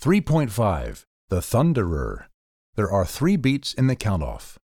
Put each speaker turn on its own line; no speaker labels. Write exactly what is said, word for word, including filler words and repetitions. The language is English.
three point five. The Thunderer. There are three beats in the count-off.